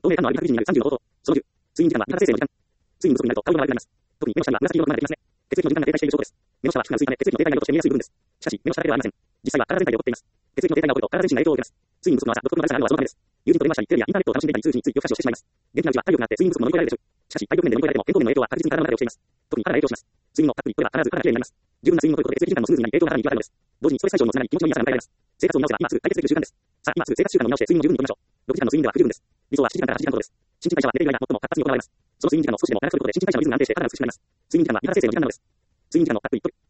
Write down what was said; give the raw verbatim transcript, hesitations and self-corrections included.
透明感のあるビーハーフ時になるさんじゅうの方と、そのじゅう、睡眠時間はビーハー生成の時間。睡眠不足になると顔色が悪くなります。特に目の下には紫色の部分ができますね。血液の循環が停滞している証拠です。目の下は皮膚が薄いため血液の停滞が起こして見えやすい部分です。しかし、目の下だけではありません。実際は体全体で起こっています。血液の停滞が起こると体全身が影響を受けます。睡眠不足の朝、独特のだるさがあるのはそのためです。友人と電話したり、テレビやインターネットを楽しんでいたり通知につい夜更かしをしてしまいます。元気なうちは体力があって睡眠不足も乗り越えられるでしょう。しかし、体力面で乗り越えられても健康面の影響は確実に体の中で起きています。特に体が影響します。睡眠のたっぷり、これは必ず体がきれいになります。十分な睡眠をとることで血液循環もスムーズになり影響が体に行き渡るのです。同時にストレス解消にもつながり気持ちのいい朝が迎えられます。生活を見直せば今すぐ解決できる習慣です。さあ、今すぐ生活習慣を見直して睡眠を十分にとりましょう。ろくじかんの睡眠では不十分です。理想はしちじかんからはちじかんほどです。新陳代謝は寝ている間最も活発に行われます。その睡眠時間を少しでも長く取ることで新陳代謝のリズムが安定して体が美しくなります。睡眠時間はビーハー生成の時間なのです。睡眠時間のたっぷりとり